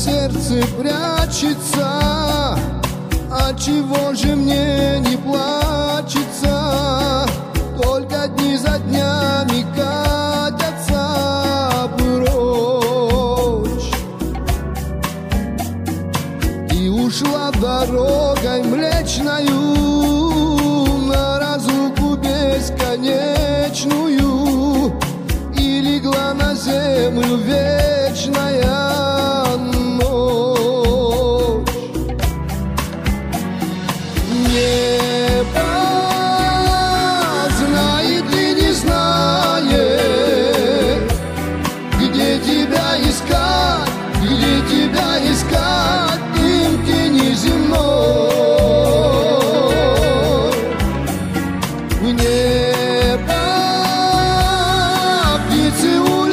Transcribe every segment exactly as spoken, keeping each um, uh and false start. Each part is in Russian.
сердце прячется, а чего же мне не плачется? Только дни за днями катятся прочь. И ушла дорогой млечною на разлуку бесконечную, и легла на землю вечная ночь. Небо знает и не знает, где тебя искать, где тебя искать, дымки неземной. В небо птицы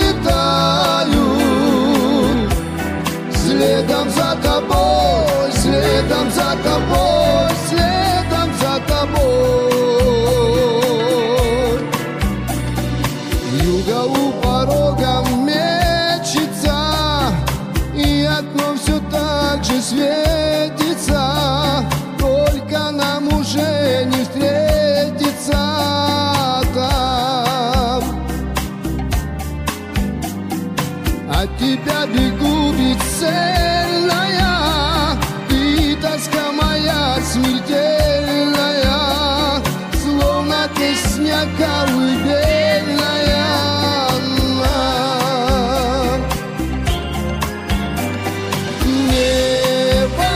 улетают, следом за тобой, следом за тобой, следом за тобой. Вьюга у порога мечется, и окно все так же светится, только нам уже не встретиться там. От тебя бегу бесцельная, и тоска моя смертельная, словно песня колыбельная. Небо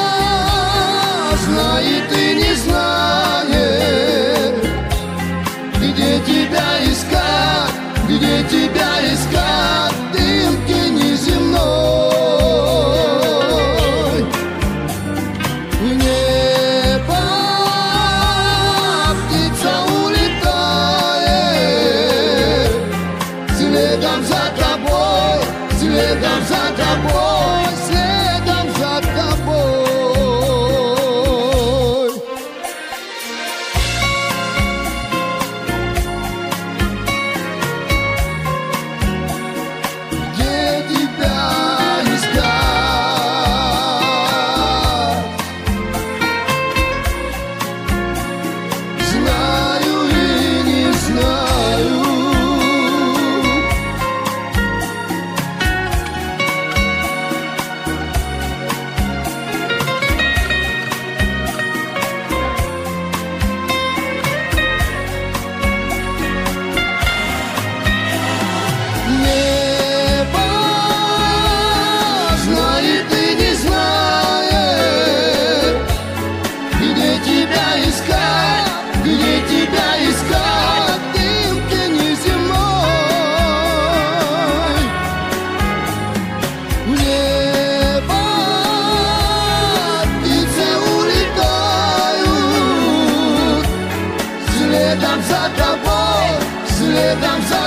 знает и не знает, где тебя искать, где тебя искать, дымки неземной. В небо птица улетает, следом за тобой, следом за тобой, следом за тобой. Где тебя искать? Знаю и не знаю. Небо знает и не знает, где тебя искать, где тебя искать, дымки неземной. В небо птицы улетают, следом за тобой, следом за